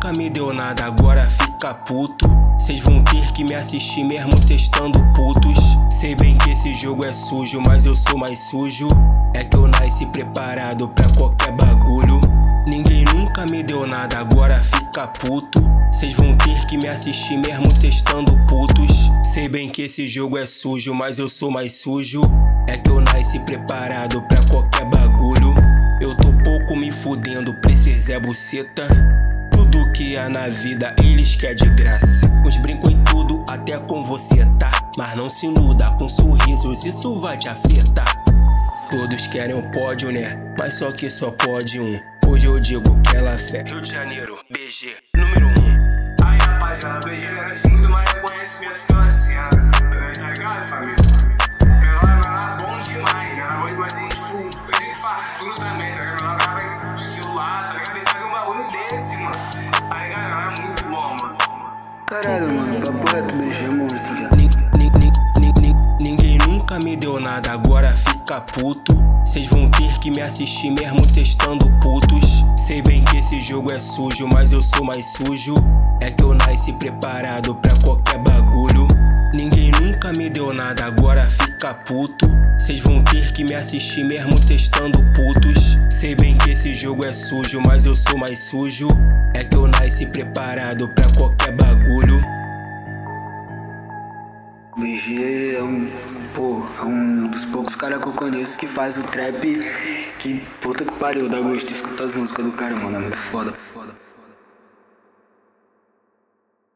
nunca me deu nada, agora fica puto. Cês vão ter que me assistir mesmo cês estando putos. Sei bem que esse jogo é sujo, mas eu sou mais sujo. É que eu nasci preparado pra qualquer bagulho. Ninguém nunca me deu nada, agora fica puto. Cês vão ter que me assistir mesmo cês estando putos. Sei bem que esse jogo é sujo, mas eu sou mais sujo. É que eu nasci preparado pra qualquer bagulho. Eu tô pouco me fudendo pra esses é buceta. Tudo que há na vida eles quer de graça. Uns brincam em tudo, até com você, tá? Mas não se iluda com sorrisos, isso vai te afetar. Todos querem um pódio, né? Mas só que só pode um. Hoje eu digo que ela fé. Rio de Janeiro, BG, número 1. Aí rapaziada, BG merece muito mais reconhecimento que ela cena. Tá ligado, família? Ela é bom demais, né? Ela vai ter tipo, ele faz tudo também, tá ligado? Ela vai pro celular, tá ligado? Ele faz um bagulho desse, mano. Tá ligado? Ela é muito bom, mano. Caralho, mano, papo reto, BG é monstro, já. Ninguém nunca me deu nada, agora fica puto. Cês vão ter que me assistir mesmo cês estando putos. Sei bem que esse jogo é sujo, mas eu sou mais sujo. É que eu nasci preparado pra qualquer bagulho. Ninguém nunca me deu nada, agora fica puto. Cês vão ter que me assistir mesmo cês estando putos. Sei bem que esse jogo é sujo, mas eu sou mais sujo. É que eu nasci preparado pra qualquer bagulho. BG é um dos poucos caras que eu conheço que faz o trap que puta que pariu, dá gosto de escutar as músicas do cara, mano, é muito foda.